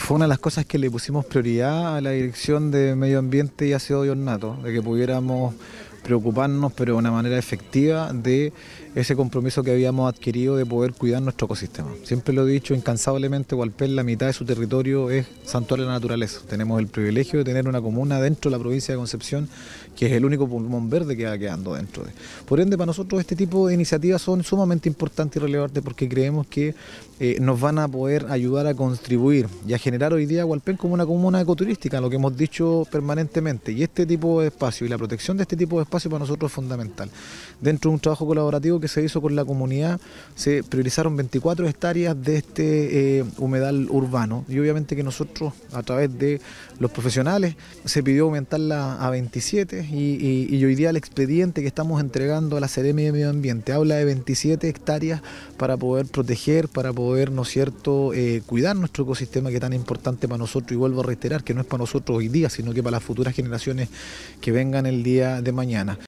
Fue una de las cosas que le pusimos prioridad a la Dirección de Medio Ambiente y Aseo de Ornato, de que pudiéramos preocuparnos, pero de una manera efectiva, de ese compromiso que habíamos adquirido de poder cuidar nuestro ecosistema. Siempre lo he dicho incansablemente, Hualpén, la mitad de su territorio es santuario de la naturaleza. Tenemos el privilegio de tener una comuna dentro de la provincia de Concepción, que es el único pulmón verde que va quedando dentro de. Por ende, para nosotros este tipo de iniciativas son sumamente importantes y relevantes porque creemos que nos van a poder ayudar a contribuir y a generar hoy día Hualpén como una comuna ecoturística, lo que hemos dicho permanentemente. Y este tipo de espacio y la protección de este tipo de espacio para nosotros es fundamental. Dentro de un trabajo colaborativo que se hizo con la comunidad, se priorizaron 24 hectáreas de este humedal urbano y obviamente que nosotros a través de los profesionales se pidió aumentarla a 27 y hoy día el expediente que estamos entregando a la Seremi de Medio Ambiente habla de 27 hectáreas para poder proteger, para poder, ¿no es cierto?, cuidar nuestro ecosistema que es tan importante para nosotros, y vuelvo a reiterar que no es para nosotros hoy día, sino que para las futuras generaciones que vengan el día de mañana.